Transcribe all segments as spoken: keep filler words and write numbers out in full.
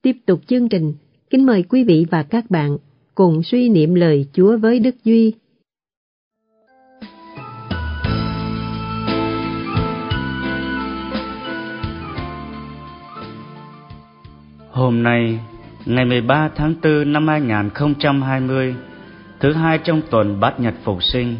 Tiếp tục chương trình, kính mời quý vị và các bạn cùng suy niệm lời Chúa với Đức Duy. Hôm nay, ngày mười ba tháng tư năm hai nghìn không trăm hai mươi, thứ hai trong tuần Bát Nhật Phục Sinh.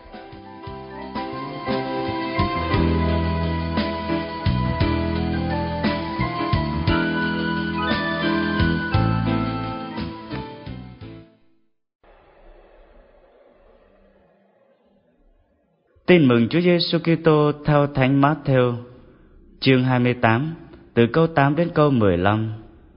Tin mừng Chúa Giêsu Kitô theo Thánh Mát-thêu, chương hai mươi tám, từ câu tám đến câu mười lăm.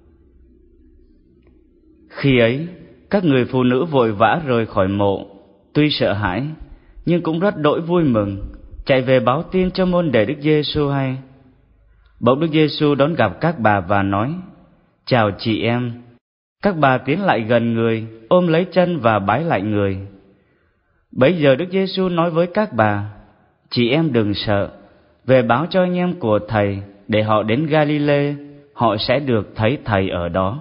Khi ấy, các người phụ nữ vội vã rời khỏi mộ, tuy sợ hãi, nhưng cũng rất đỗi vui mừng, chạy về báo tin cho môn đệ Đức Giêsu hay. Bỗng Đức Giêsu đón gặp các bà và nói: "Chào chị em." Các bà tiến lại gần người, ôm lấy chân và bái lại người. Bấy giờ Đức Giêsu nói với các bà: "Chị em đừng sợ, về báo cho anh em của Thầy để họ đến Ga-li-lê, họ sẽ được thấy Thầy ở đó."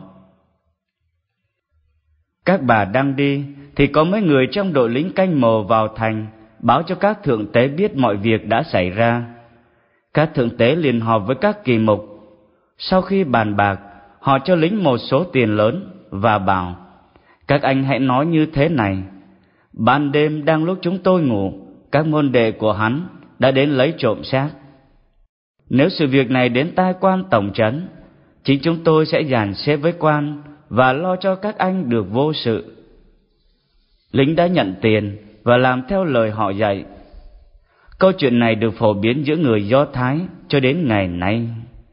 Các bà đang đi thì có mấy người trong đội lính canh mồ vào thành, báo cho các thượng tế biết mọi việc đã xảy ra. Các thượng tế liền họp với các kỳ mục. Sau khi bàn bạc, họ cho lính một số tiền lớn và bảo: "Các anh hãy nói như thế này: ban đêm đang lúc chúng tôi ngủ, các môn đệ của hắn đã đến lấy trộm xác. Nếu sự việc này đến tai quan tổng trấn, chính chúng tôi sẽ dàn xếp với quan và lo cho các anh được vô sự." Lính đã nhận tiền và làm theo lời họ dạy. Câu chuyện này được phổ biến giữa người Do Thái cho đến ngày nay.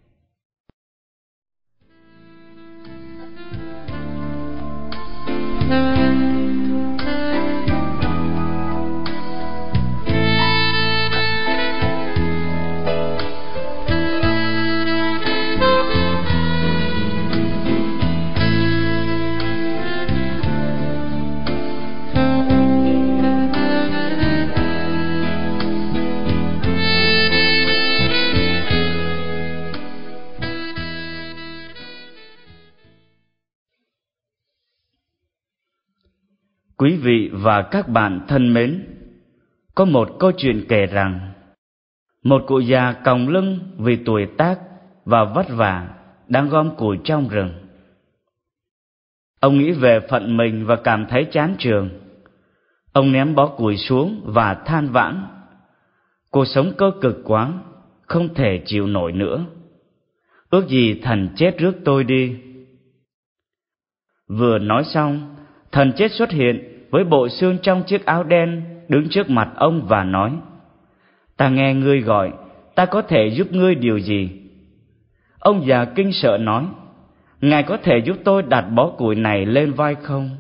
Quý vị và các bạn thân mến, có một câu chuyện kể rằng một cụ già còng lưng vì tuổi tác và vất vả đang gom củi trong rừng. Ông nghĩ về phận mình và cảm thấy chán chường. Ông ném bó củi xuống và than vãn: "Cuộc sống cơ cực quá, không thể chịu nổi nữa. Ước gì thần chết rước tôi đi." Vừa nói xong, thần chết xuất hiện với bộ xương trong chiếc áo đen, đứng trước mặt ông và nói: "Ta nghe ngươi gọi, ta có thể giúp ngươi điều gì?" Ông già kinh sợ nói: "Ngài có thể giúp tôi đặt bó củi này lên vai không?"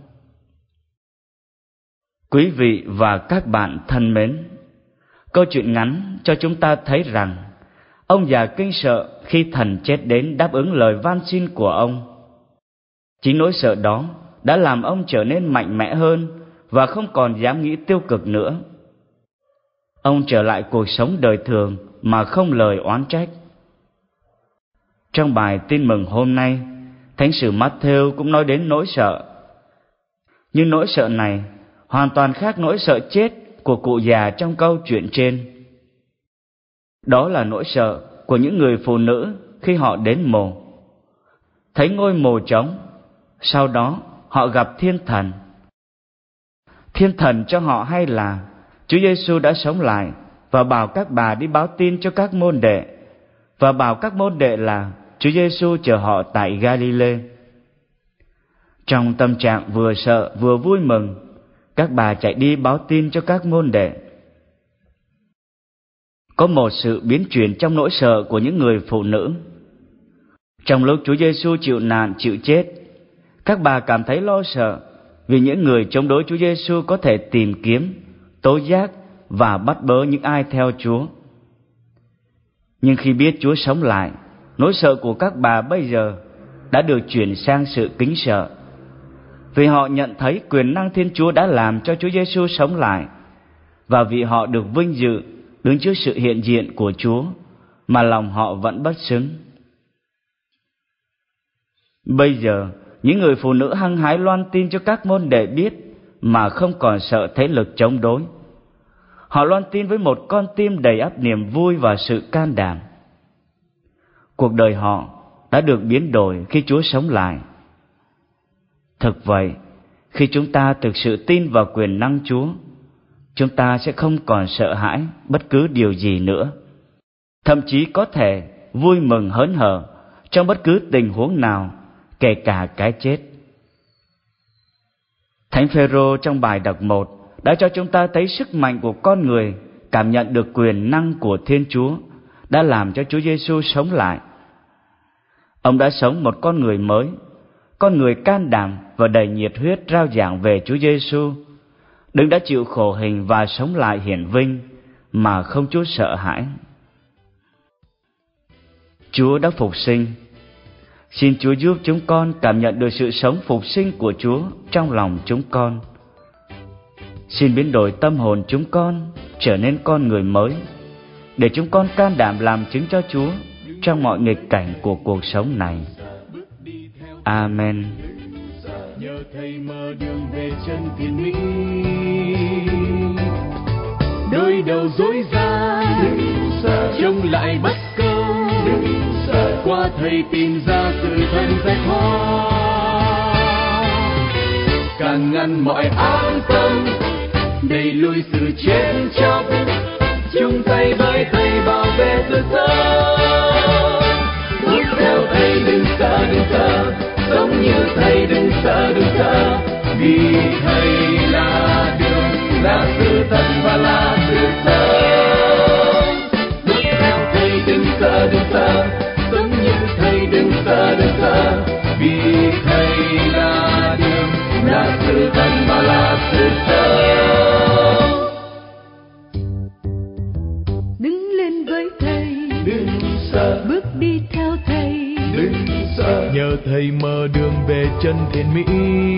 Quý vị và các bạn thân mến, câu chuyện ngắn cho chúng ta thấy rằng ông già kinh sợ khi thần chết đến đáp ứng lời van xin của ông. Chính nỗi sợ đó đã làm ông trở nên mạnh mẽ hơn và không còn dám nghĩ tiêu cực nữa. Ông trở lại cuộc sống đời thường mà không lời oán trách. Trong bài tin mừng hôm nay, Thánh sử Mát-thêu cũng nói đến nỗi sợ. Nhưng nỗi sợ này hoàn toàn khác nỗi sợ chết của cụ già trong câu chuyện trên. Đó là nỗi sợ của những người phụ nữ khi họ đến mồ, thấy ngôi mồ trống. Sau đó họ gặp thiên thần. Thiên thần cho họ hay là Chúa Giêsu đã sống lại và bảo các bà đi báo tin cho các môn đệ, và bảo các môn đệ là Chúa Giêsu chờ họ tại Ga-li-lê. Trong tâm trạng vừa sợ vừa vui mừng, các bà chạy đi báo tin cho các môn đệ. Có một sự biến chuyển trong nỗi sợ của những người phụ nữ. Trong lúc Chúa Giêsu chịu nạn chịu chết, các bà cảm thấy lo sợ vì những người chống đối Chúa Giêsu có thể tìm kiếm, tố giác và bắt bớ những ai theo Chúa. Nhưng khi biết Chúa sống lại, nỗi sợ của các bà bây giờ đã được chuyển sang sự kính sợ, vì họ nhận thấy quyền năng Thiên Chúa đã làm cho Chúa Giêsu sống lại, và vì họ được vinh dự đứng trước sự hiện diện của Chúa mà lòng họ vẫn bất xứng. Bây giờ, những người phụ nữ hăng hái loan tin cho các môn đệ biết mà không còn sợ thế lực chống đối. Họ loan tin với một con tim đầy ắp niềm vui và sự can đảm. Cuộc đời họ đã được biến đổi khi Chúa sống lại. Thực vậy, khi chúng ta thực sự tin vào quyền năng Chúa, chúng ta sẽ không còn sợ hãi bất cứ điều gì nữa. Thậm chí có thể vui mừng hớn hở trong bất cứ tình huống nào, kể cả cái chết. Thánh Phêrô trong bài đọc một đã cho chúng ta thấy sức mạnh của con người cảm nhận được quyền năng của Thiên Chúa đã làm cho Chúa Giêsu sống lại. Ông đã sống một con người mới, con người can đảm và đầy nhiệt huyết rao giảng về Chúa Giêsu, Đấng đã chịu khổ hình và sống lại hiển vinh mà không chút sợ hãi. Chúa đã phục sinh. Xin Chúa giúp chúng con cảm nhận được sự sống phục sinh của Chúa trong lòng chúng con. Xin biến đổi tâm hồn chúng con trở nên con người mới, để chúng con can đảm làm chứng cho Chúa trong mọi nghịch cảnh của cuộc sống này. Amen. Nhờ Thầy mở đường về chân thiên mỹ, đôi đầu dối gian trông lại bất công, qua Thầy tìm ra sự thân giải thoát, càng ngăn mọi ám tâm, đẩy lùi sự chết chóc, chung tay với Thầy bảo vệ sự sống. Bước theo Thầy đừng sợ đừng sợ, sống như Thầy đừng sợ đừng sợ, vì Thầy là đường, là sự thật và là sự sống. Bước theo Thầy đừng sợ đừng sợ, sống như Thầy đừng sợ đừng sợ, vì Thầy là đường, là sự thật và là sự sống. Đứng lên với Thầy, Đừng sợ, bước đi theo Thầy, đừng sợ, nhờ Thầy mở đường về chân thiên mỹ.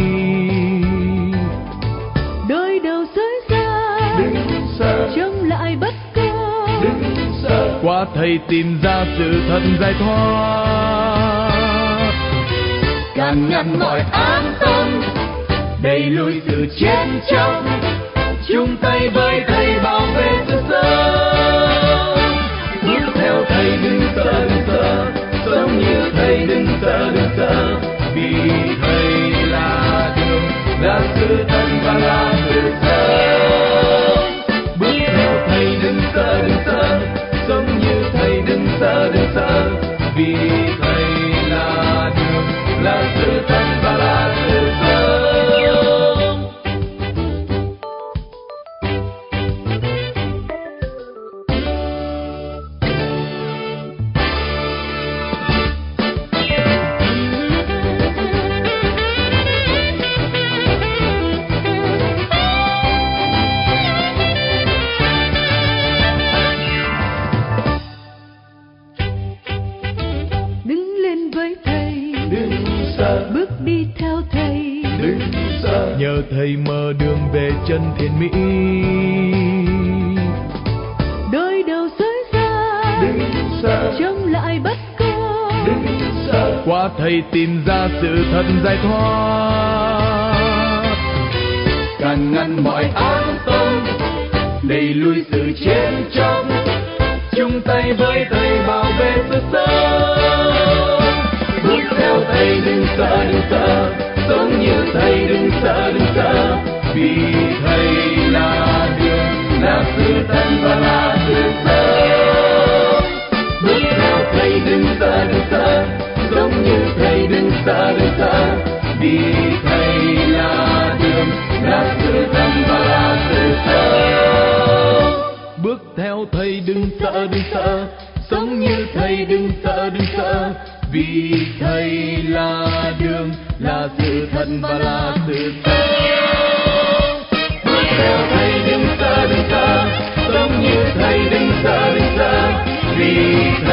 đôi đầu dối gian Đừng sợ, trông lại bất công, đừng sợ, qua Thầy tìm ra sự thật giải thoát, càng ngăn mọi ám tâm, đẩy lùi sự chết chóc, chung tay với Thầy bảo vệ sự sống. Bước theo Thầy đừng sợ đừng sợ, sống như Thầy đừng sợ đừng sợ, vì Thầy là đường, là sự thật và là sự sống. Bước theo Thầy đừng sợ đừng sợ, sống như Thầy đừng sợ đừng sợ, vì Thầy là đường, là sự thật và là sự sống. đứng lên với Thầy, Đừng sợ, bước đi theo Thầy, đừng sợ, nhờ Thầy mở đường về chân thiên mỹ. đôi đầu dối gian Đừng sợ, trông lại bất công, đừng sợ, qua Thầy tìm ra sự thật giải thoát, càng ngăn mọi ám tâm, đẩy lùi sự chết chóc, chung tay với Thầy bảo vệ sự sống. Bước theo Thầy đừng sợ đừng sợ, sống như Thầy đừng sợ đừng sợ, vì Thầy là đường, là sự thật và là sự sống. Bước theo Thầy đừng sợ đừng sợ, sống như Thầy đừng sợ đừng sợ, vì Thầy là đường, là sự thật và là sự sống. Bước theo Thầy đừng sợ đừng sợ, sống như Thầy đừng sợ đừng sợ, vì Thầy là đường, là sự thật và là sự sống. Bước theo Thầy đừng sợ đừng sợ, sống như Thầy đừng sợ đừng sợ, vì Thầy